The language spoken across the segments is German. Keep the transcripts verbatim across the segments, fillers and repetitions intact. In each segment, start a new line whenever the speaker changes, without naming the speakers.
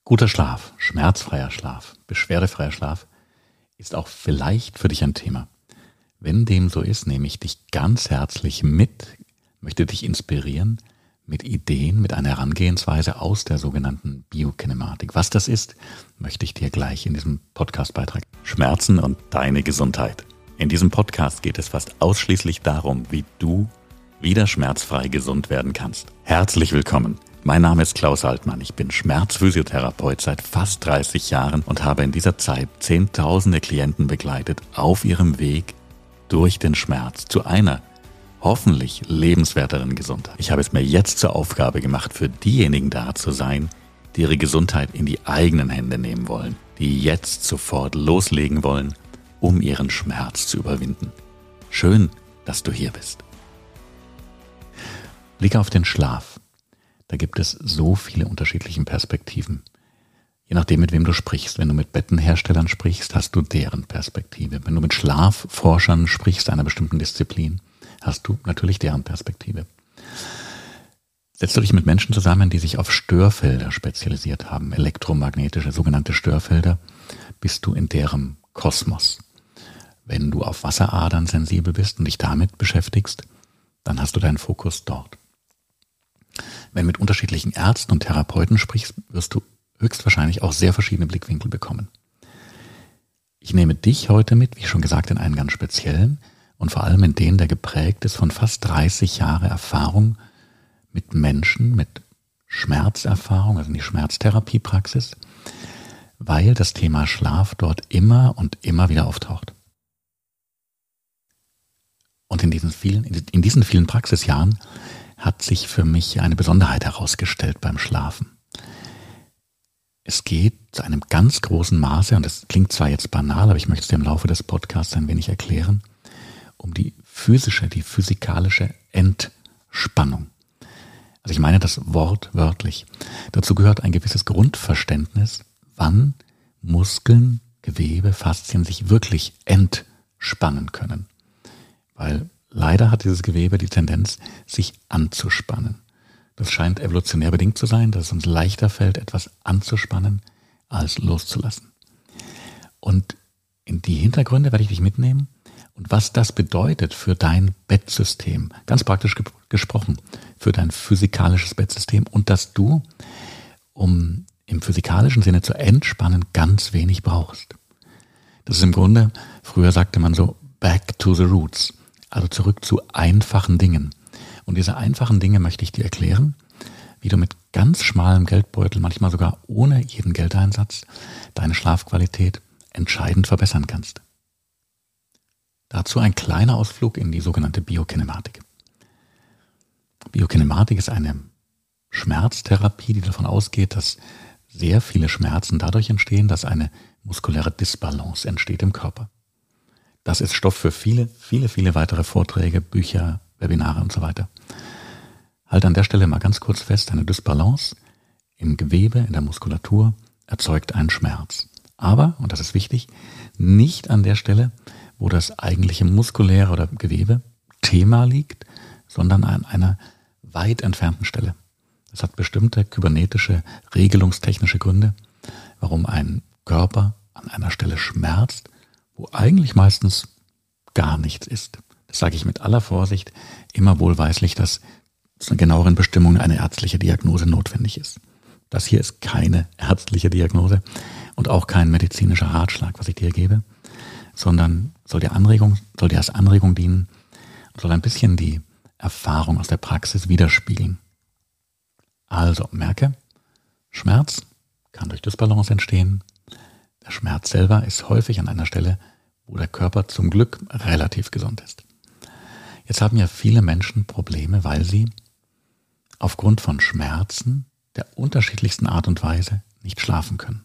Guter Schlaf, schmerzfreier Schlaf, beschwerdefreier Schlaf ist auch vielleicht für dich ein Thema. Wenn dem so ist, nehme ich dich ganz herzlich mit, möchte dich inspirieren mit Ideen, mit einer Herangehensweise aus der sogenannten Biokinematik. Was das ist, möchte ich dir gleich in diesem Podcastbeitrag. Schmerzen und deine Gesundheit. In diesem Podcast geht es fast ausschließlich darum, wie du wieder schmerzfrei gesund werden kannst. Herzlich willkommen. Mein Name ist Klaus Altmann. Ich bin Schmerzphysiotherapeut seit fast dreißig Jahren und habe in dieser Zeit zehntausende Klienten begleitet auf ihrem Weg durch den Schmerz zu einer hoffentlich lebenswerteren Gesundheit. Ich habe es mir jetzt zur Aufgabe gemacht, für diejenigen da zu sein, die ihre Gesundheit in die eigenen Hände nehmen wollen, die jetzt sofort loslegen wollen, um ihren Schmerz zu überwinden. Schön, dass du hier bist. Blicke auf den Schlaf. Da gibt es so viele unterschiedliche Perspektiven. Je nachdem, mit wem du sprichst. Wenn du mit Bettenherstellern sprichst, hast du deren Perspektive. Wenn du mit Schlafforschern sprichst einer bestimmten Disziplin, hast du natürlich deren Perspektive. Setzt du dich mit Menschen zusammen, die sich auf Störfelder spezialisiert haben, elektromagnetische, sogenannte Störfelder, bist du in deren Kosmos. Wenn du auf Wasseradern sensibel bist und dich damit beschäftigst, dann hast du deinen Fokus dort. Wenn du mit unterschiedlichen Ärzten und Therapeuten sprichst, wirst du höchstwahrscheinlich auch sehr verschiedene Blickwinkel bekommen. Ich nehme dich heute mit, wie schon gesagt, in einen ganz speziellen und vor allem in den, der geprägt ist von fast dreißig Jahre Erfahrung mit Menschen, mit Schmerzerfahrung, also in die Schmerztherapiepraxis, weil das Thema Schlaf dort immer und immer wieder auftaucht. Und in diesen vielen, in diesen vielen Praxisjahren hat sich für mich eine Besonderheit herausgestellt beim Schlafen. Es geht zu einem ganz großen Maße, und das klingt zwar jetzt banal, aber ich möchte es dir im Laufe des Podcasts ein wenig erklären, um die physische, die physikalische Entspannung. Also ich meine das wortwörtlich. Dazu gehört ein gewisses Grundverständnis, wann Muskeln, Gewebe, Faszien sich wirklich entspannen können. Weil leider hat dieses Gewebe die Tendenz, sich anzuspannen. Das scheint evolutionär bedingt zu sein, dass es uns leichter fällt, etwas anzuspannen, als loszulassen. Und in die Hintergründe werde ich dich mitnehmen und was das bedeutet für dein Bettsystem, ganz praktisch ge- gesprochen, für dein physikalisches Bettsystem und dass du, um im physikalischen Sinne zu entspannen, ganz wenig brauchst. Das ist im Grunde, früher sagte man so, back to the roots. Also zurück zu einfachen Dingen. Und diese einfachen Dinge möchte ich dir erklären, wie du mit ganz schmalem Geldbeutel, manchmal sogar ohne jeden Geldeinsatz, deine Schlafqualität entscheidend verbessern kannst. Dazu ein kleiner Ausflug in die sogenannte Biokinematik. Biokinematik ist eine Schmerztherapie, die davon ausgeht, dass sehr viele Schmerzen dadurch entstehen, dass eine muskuläre Disbalance entsteht im Körper. Das ist Stoff für viele, viele, viele weitere Vorträge, Bücher, Webinare und so weiter. Halt an der Stelle mal ganz kurz fest, eine Dysbalance im Gewebe, in der Muskulatur erzeugt einen Schmerz. Aber, und das ist wichtig, nicht an der Stelle, wo das eigentliche muskuläre oder Gewebe Thema liegt, sondern an einer weit entfernten Stelle. Das hat bestimmte kybernetische, regelungstechnische Gründe, warum ein Körper an einer Stelle schmerzt, wo eigentlich meistens gar nichts ist. Das sage ich mit aller Vorsicht, immer wohlweislich, dass zu einer genaueren Bestimmung eine ärztliche Diagnose notwendig ist. Das hier ist keine ärztliche Diagnose und auch kein medizinischer Ratschlag, was ich dir gebe, sondern soll dir Anregung, soll dir als Anregung dienen und soll ein bisschen die Erfahrung aus der Praxis widerspiegeln. Also merke, Schmerz kann durch Dysbalance entstehen. Der Schmerz selber ist häufig an einer Stelle, wo der Körper zum Glück relativ gesund ist. Jetzt haben ja viele Menschen Probleme, weil sie aufgrund von Schmerzen der unterschiedlichsten Art und Weise nicht schlafen können.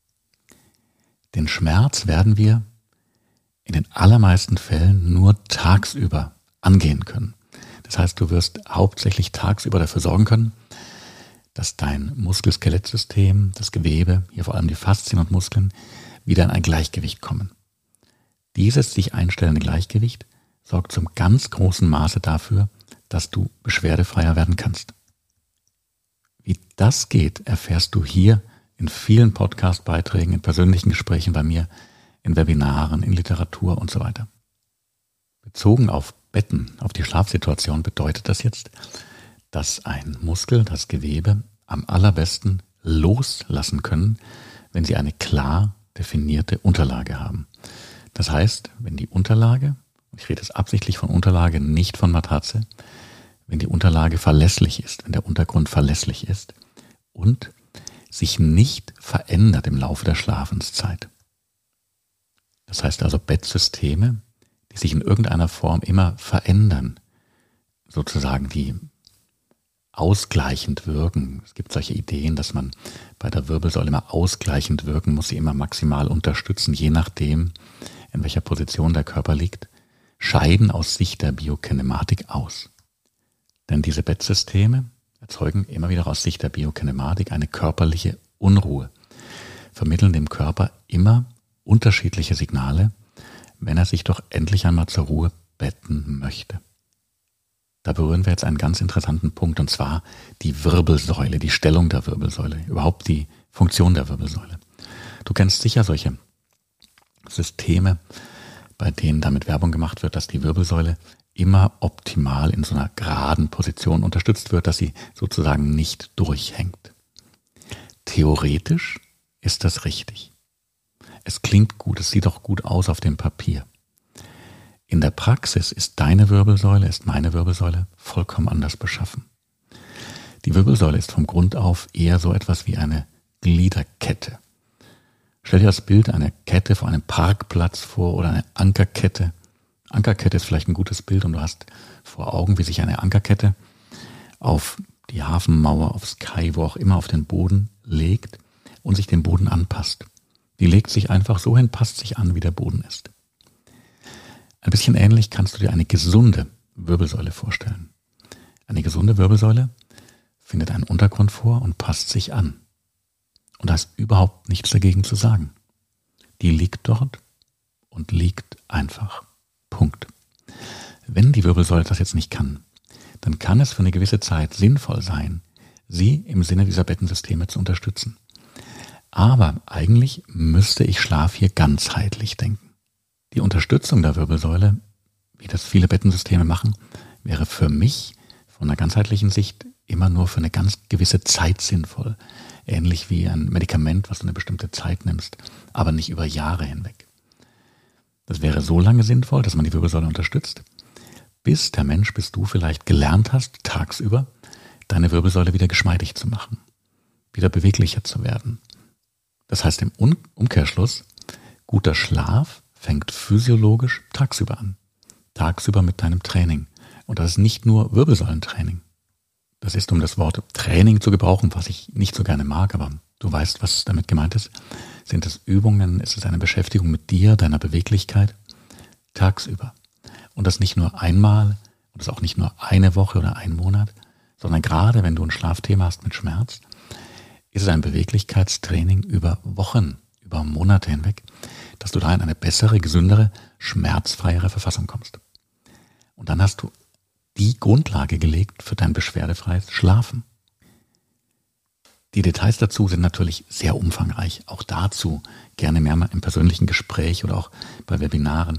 Den Schmerz werden wir in den allermeisten Fällen nur tagsüber angehen können. Das heißt, du wirst hauptsächlich tagsüber dafür sorgen können, dass dein Muskel-Skelett-System, das Gewebe, hier vor allem die Faszien und Muskeln, wieder in ein Gleichgewicht kommen. Dieses sich einstellende Gleichgewicht sorgt zum ganz großen Maße dafür, dass du beschwerdefreier werden kannst. Wie das geht, erfährst du hier in vielen Podcast-Beiträgen, in persönlichen Gesprächen bei mir, in Webinaren, in Literatur und so weiter. Bezogen auf Betten, auf die Schlafsituation bedeutet das jetzt, dass ein Muskel, das Gewebe am allerbesten loslassen können, wenn sie eine klar definierte Unterlage haben. Das heißt, wenn die Unterlage, ich rede jetzt absichtlich von Unterlage, nicht von Matratze, wenn die Unterlage verlässlich ist, wenn der Untergrund verlässlich ist und sich nicht verändert im Laufe der Schlafenszeit. Das heißt also Bettsysteme, die sich in irgendeiner Form immer verändern, sozusagen die ausgleichend wirken. Es gibt solche Ideen, dass man bei der Wirbelsäule immer ausgleichend wirken muss, sie immer maximal unterstützen, je nachdem, in welcher Position der Körper liegt, scheiden aus Sicht der Biokinematik aus. Denn diese Bettsysteme erzeugen immer wieder aus Sicht der Biokinematik eine körperliche Unruhe, vermitteln dem Körper immer unterschiedliche Signale, wenn er sich doch endlich einmal zur Ruhe betten möchte. Da berühren wir jetzt einen ganz interessanten Punkt, und zwar die Wirbelsäule, die Stellung der Wirbelsäule, überhaupt die Funktion der Wirbelsäule. Du kennst sicher solche Systeme, bei denen damit Werbung gemacht wird, dass die Wirbelsäule immer optimal in so einer geraden Position unterstützt wird, dass sie sozusagen nicht durchhängt. Theoretisch ist das richtig. Es klingt gut, es sieht auch gut aus auf dem Papier. In der Praxis ist deine Wirbelsäule, ist meine Wirbelsäule vollkommen anders beschaffen. Die Wirbelsäule ist vom Grund auf eher so etwas wie eine Gliederkette. Stell dir das Bild einer Kette vor einem Parkplatz vor oder eine Ankerkette. Ankerkette ist vielleicht ein gutes Bild und du hast vor Augen, wie sich eine Ankerkette auf die Hafenmauer, aufs Kai, wo auch immer, auf den Boden legt und sich dem Boden anpasst. Die legt sich einfach so hin, passt sich an, wie der Boden ist. Ein bisschen ähnlich kannst du dir eine gesunde Wirbelsäule vorstellen. Eine gesunde Wirbelsäule findet einen Untergrund vor und passt sich an. Und da ist überhaupt nichts dagegen zu sagen. Die liegt dort und liegt einfach. Punkt. Wenn die Wirbelsäule das jetzt nicht kann, dann kann es für eine gewisse Zeit sinnvoll sein, sie im Sinne dieser Bettensysteme zu unterstützen. Aber eigentlich müsste ich Schlaf hier ganzheitlich denken. Die Unterstützung der Wirbelsäule, wie das viele Bettensysteme machen, wäre für mich von einer ganzheitlichen Sicht immer nur für eine ganz gewisse Zeit sinnvoll. Ähnlich wie ein Medikament, was du eine bestimmte Zeit nimmst, aber nicht über Jahre hinweg. Das wäre so lange sinnvoll, dass man die Wirbelsäule unterstützt, bis der Mensch, bis du vielleicht gelernt hast, tagsüber deine Wirbelsäule wieder geschmeidig zu machen, wieder beweglicher zu werden. Das heißt im Umkehrschluss, guter Schlaf fängt physiologisch tagsüber an. Tagsüber mit deinem Training. Und das ist nicht nur Wirbelsäulentraining. Das ist, um das Wort Training zu gebrauchen, was ich nicht so gerne mag, aber du weißt, was damit gemeint ist. Sind es Übungen, ist es eine Beschäftigung mit dir, deiner Beweglichkeit, tagsüber. Und das nicht nur einmal, und das auch nicht nur eine Woche oder ein Monat, sondern gerade wenn du ein Schlafthema hast mit Schmerz, ist es ein Beweglichkeitstraining über Wochen, über Monate hinweg, dass du da in eine bessere, gesündere, schmerzfreiere Verfassung kommst. Und dann hast du die Grundlage gelegt für dein beschwerdefreies Schlafen. Die Details dazu sind natürlich sehr umfangreich. Auch dazu gerne mehr mal im persönlichen Gespräch oder auch bei Webinaren.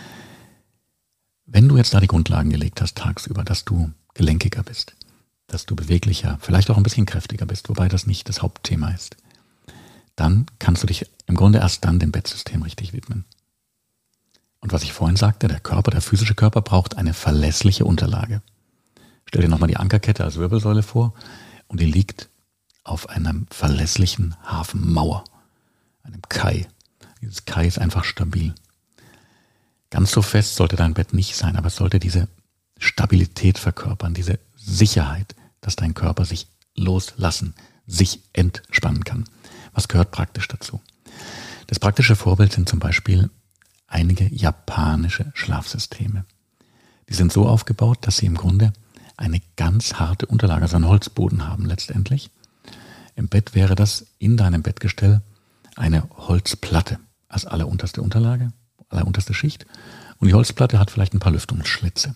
Wenn du jetzt da die Grundlagen gelegt hast tagsüber, dass du gelenkiger bist, dass du beweglicher, vielleicht auch ein bisschen kräftiger bist, wobei das nicht das Hauptthema ist, dann kannst du dich im Grunde erst dann dem Bettsystem richtig widmen. Und was ich vorhin sagte, der Körper, der physische Körper braucht eine verlässliche Unterlage. Stell dir nochmal die Ankerkette als Wirbelsäule vor und die liegt auf einer verlässlichen Hafenmauer, einem Kai. Dieses Kai ist einfach stabil. Ganz so fest sollte dein Bett nicht sein, aber es sollte diese Stabilität verkörpern, diese Sicherheit, dass dein Körper sich loslassen, sich entspannen kann. Was gehört praktisch dazu? Das praktische Vorbild sind zum Beispiel einige japanische Schlafsysteme. Die sind so aufgebaut, dass sie im Grunde eine ganz harte Unterlage, also einen Holzboden haben letztendlich. Im Bett wäre das in deinem Bettgestell eine Holzplatte als allerunterste Unterlage, allerunterste Schicht. Und die Holzplatte hat vielleicht ein paar Lüftungsschlitze.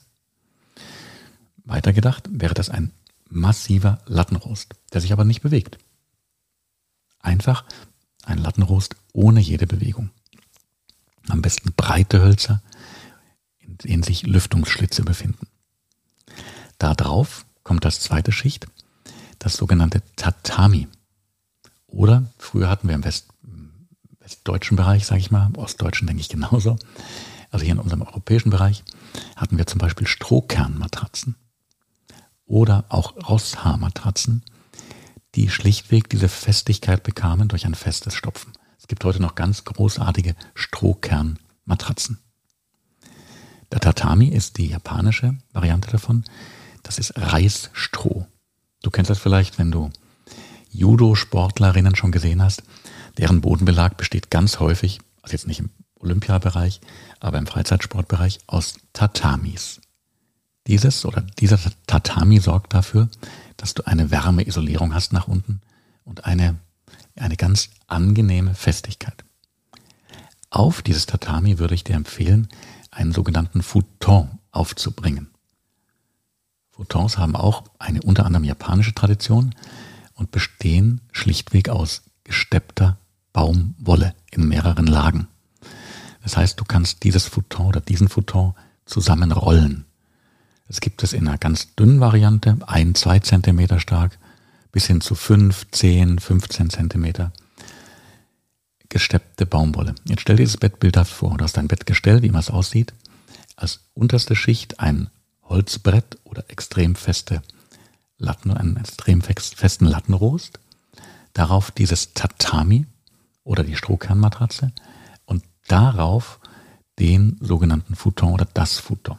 Weitergedacht wäre das ein massiver Lattenrost, der sich aber nicht bewegt. Einfach ein Lattenrost ohne jede Bewegung. Am besten breite Hölzer, in denen sich Lüftungsschlitze befinden. Da drauf kommt das zweite Schicht, das sogenannte Tatami. Oder früher hatten wir im West, westdeutschen Bereich, sage ich mal, im ostdeutschen denke ich genauso, also hier in unserem europäischen Bereich, hatten wir zum Beispiel Strohkernmatratzen oder auch Rosshaarmatratzen, die schlichtweg diese Festigkeit bekamen durch ein festes Stopfen. Es gibt heute noch ganz großartige Strohkernmatratzen. Der Tatami ist die japanische Variante davon. Das ist Reisstroh. Du kennst das vielleicht, wenn du Judo-Sportlerinnen schon gesehen hast. Deren Bodenbelag besteht ganz häufig, also jetzt nicht im Olympiabereich, aber im Freizeitsportbereich, aus Tatamis. Dieses oder dieser Tatami sorgt dafür, dass du eine Wärmeisolierung hast nach unten und eine, eine ganz angenehme Festigkeit. Auf dieses Tatami würde ich dir empfehlen, einen sogenannten Futon aufzubringen. Futons haben auch eine unter anderem japanische Tradition und bestehen schlichtweg aus gesteppter Baumwolle in mehreren Lagen. Das heißt, du kannst dieses Futon oder diesen Futon zusammenrollen. Das gibt es in einer ganz dünnen Variante, ein, zwei Zentimeter stark, bis hin zu fünf, zehn, fünfzehn Zentimeter gesteppte Baumwolle. Jetzt stell dir dieses Bett bildhaft vor. Du hast ein Bettgestell, wie immer es aussieht. Als unterste Schicht ein Holzbrett oder extrem feste Latten, einen extrem festen Lattenrost. Darauf dieses Tatami oder die Strohkernmatratze und darauf den sogenannten Futon oder das Futon.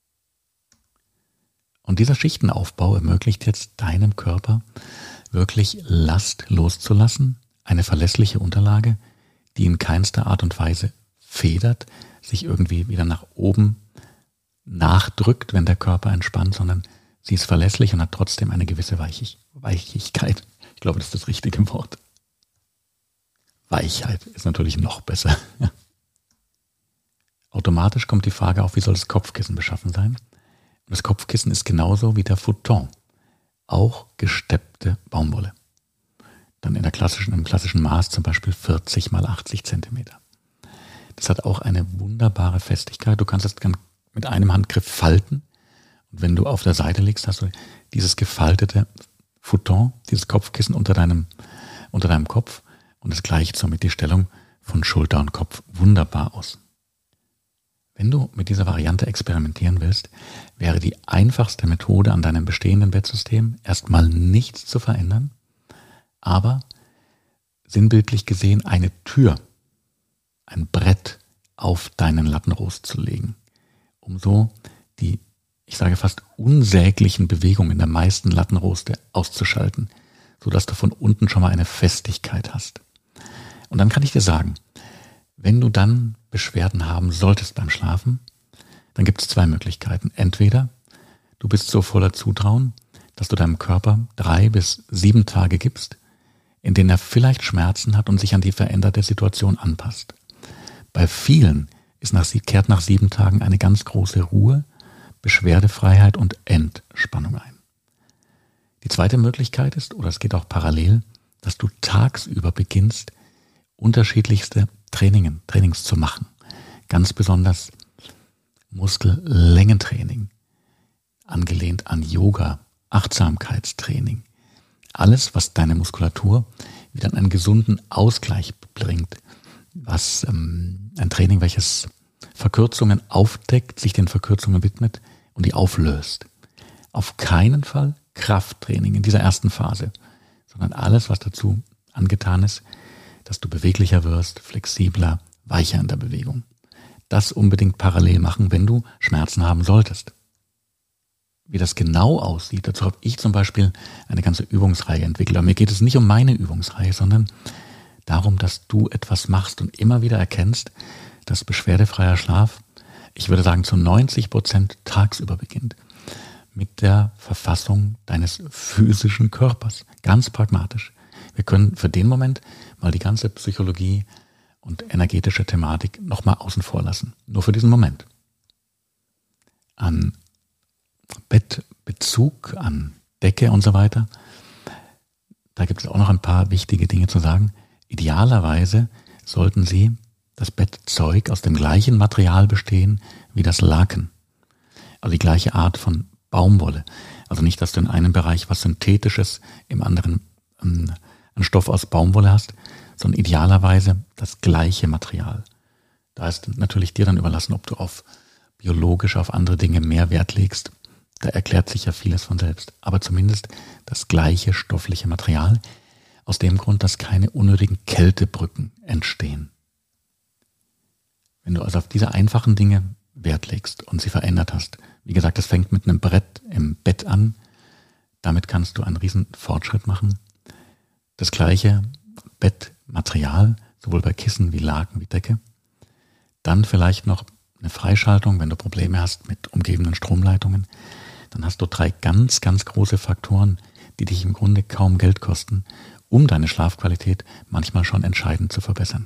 Und dieser Schichtenaufbau ermöglicht jetzt deinem Körper wirklich Last loszulassen, eine verlässliche Unterlage, die in keinster Art und Weise federt, sich irgendwie wieder nach oben nachdrückt, wenn der Körper entspannt, sondern sie ist verlässlich und hat trotzdem eine gewisse Weichig- Weichigkeit. Ich glaube, das ist das richtige Wort. Weichheit ist natürlich noch besser. Ja. Automatisch kommt die Frage auf, wie soll das Kopfkissen beschaffen sein? Und das Kopfkissen ist genauso wie der Futon, auch gesteppte Baumwolle. Dann in der klassischen, im klassischen Maß zum Beispiel vierzig mal achtzig Zentimeter. Das hat auch eine wunderbare Festigkeit. Du kannst es mit einem Handgriff falten. Und wenn du auf der Seite liegst, hast du dieses gefaltete Futon, dieses Kopfkissen unter deinem, unter deinem Kopf. Und es gleicht somit die Stellung von Schulter und Kopf wunderbar aus. Wenn du mit dieser Variante experimentieren willst, wäre die einfachste Methode an deinem bestehenden Bettsystem erstmal nichts zu verändern, aber sinnbildlich gesehen eine Tür, ein Brett auf deinen Lattenrost zu legen, um so die, ich sage fast unsäglichen Bewegungen der meisten Lattenroste auszuschalten, sodass du von unten schon mal eine Festigkeit hast. Und dann kann ich dir sagen, wenn du dann Beschwerden haben solltest beim Schlafen, dann gibt es zwei Möglichkeiten. Entweder du bist so voller Zutrauen, dass du deinem Körper drei bis sieben Tage gibst, in denen er vielleicht Schmerzen hat und sich an die veränderte Situation anpasst. Bei vielen ist nach, kehrt nach sieben Tagen eine ganz große Ruhe, Beschwerdefreiheit und Entspannung ein. Die zweite Möglichkeit ist, oder es geht auch parallel, dass du tagsüber beginnst, unterschiedlichste Trainingen, Trainings zu machen. Ganz besonders Muskellängentraining, angelehnt an Yoga, Achtsamkeitstraining. Alles, was deine Muskulatur wieder in einen gesunden Ausgleich bringt. Was ähm, ein Training, welches Verkürzungen aufdeckt, sich den Verkürzungen widmet und die auflöst. Auf keinen Fall Krafttraining in dieser ersten Phase, sondern alles, was dazu angetan ist, dass du beweglicher wirst, flexibler, weicher in der Bewegung. Das unbedingt parallel machen, wenn du Schmerzen haben solltest. Wie das genau aussieht, dazu habe ich zum Beispiel eine ganze Übungsreihe entwickelt. Aber mir geht es nicht um meine Übungsreihe, sondern darum, dass du etwas machst und immer wieder erkennst, dass beschwerdefreier Schlaf, ich würde sagen, zu neunzig Prozent tagsüber beginnt. Mit der Verfassung deines physischen Körpers. Ganz pragmatisch. Wir können für den Moment mal die ganze Psychologie und energetische Thematik nochmal außen vor lassen. Nur für diesen Moment. An Bettbezug, an Decke und so weiter. da gibt es auch noch ein paar wichtige Dinge zu sagen. Idealerweise sollten Sie das Bettzeug aus dem gleichen Material bestehen wie das Laken. Also die gleiche Art von Baumwolle. Also nicht, dass du in einem Bereich was Synthetisches, im anderen ähm, einen Stoff aus Baumwolle hast, sondern idealerweise das gleiche Material. Da ist natürlich dir dann überlassen, ob du auf biologisch, auf andere Dinge mehr Wert legst. Da erklärt sich ja vieles von selbst. Aber zumindest das gleiche stoffliche Material, aus dem Grund, dass keine unnötigen Kältebrücken entstehen. Wenn du also auf diese einfachen Dinge Wert legst und sie verändert hast, wie gesagt, das fängt mit einem Brett im Bett an, damit kannst du einen riesen Fortschritt machen. Das gleiche Bettmaterial, sowohl bei Kissen wie Laken wie Decke. Dann vielleicht noch eine Freischaltung, wenn du Probleme hast mit umgebenden Stromleitungen. Dann hast du drei ganz, ganz große Faktoren, die dich im Grunde kaum Geld kosten, um deine Schlafqualität manchmal schon entscheidend zu verbessern.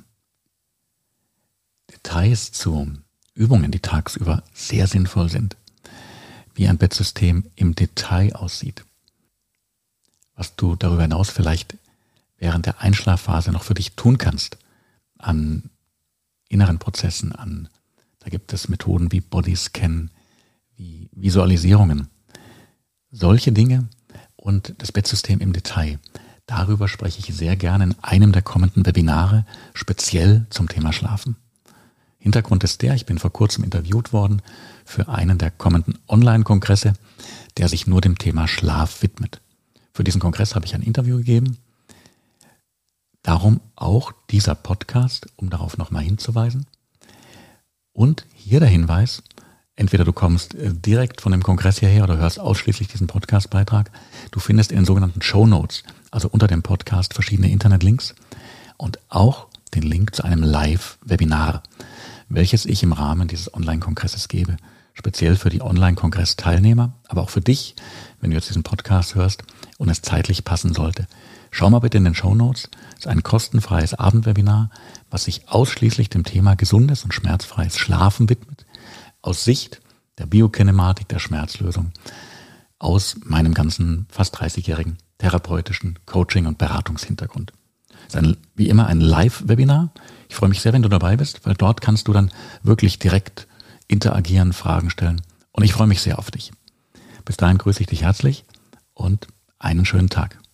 Details zu Übungen, die tagsüber sehr sinnvoll sind, wie ein Bettsystem im Detail aussieht, was du darüber hinaus vielleicht während der Einschlafphase noch für dich tun kannst an inneren Prozessen, an, da gibt es Methoden wie Bodyscan, wie Visualisierungen, solche Dinge und das Bettsystem im Detail. Darüber spreche ich sehr gerne in einem der kommenden Webinare, speziell zum Thema Schlafen. Hintergrund ist der, ich bin vor kurzem interviewt worden für einen der kommenden Online-Kongresse, der sich nur dem Thema Schlaf widmet. Für diesen Kongress habe ich ein Interview gegeben. Darum auch dieser Podcast, um darauf nochmal hinzuweisen. Und hier der Hinweis, entweder du kommst direkt von dem Kongress hierher oder hörst ausschließlich diesen Podcast-Beitrag. Du findest in den sogenannten Shownotes, also unter dem Podcast, verschiedene Internetlinks und auch den Link zu einem Live-Webinar, welches ich im Rahmen dieses Online-Kongresses gebe. Speziell für die Online-Kongress-Teilnehmer, aber auch für dich, wenn du jetzt diesen Podcast hörst und es zeitlich passen sollte. Schau mal bitte in den Shownotes. Es ist ein kostenfreies Abendwebinar, was sich ausschließlich dem Thema gesundes und schmerzfreies Schlafen widmet, aus Sicht der Biokinematik, der Schmerzlösung, aus meinem ganzen fast dreißigjährigen therapeutischen Coaching- und Beratungshintergrund. Es ist ein, wie immer ein Live-Webinar. Ich freue mich sehr, wenn du dabei bist, weil dort kannst du dann wirklich direkt interagieren, Fragen stellen. Und ich freue mich sehr auf dich. Bis dahin grüße ich dich herzlich und einen schönen Tag.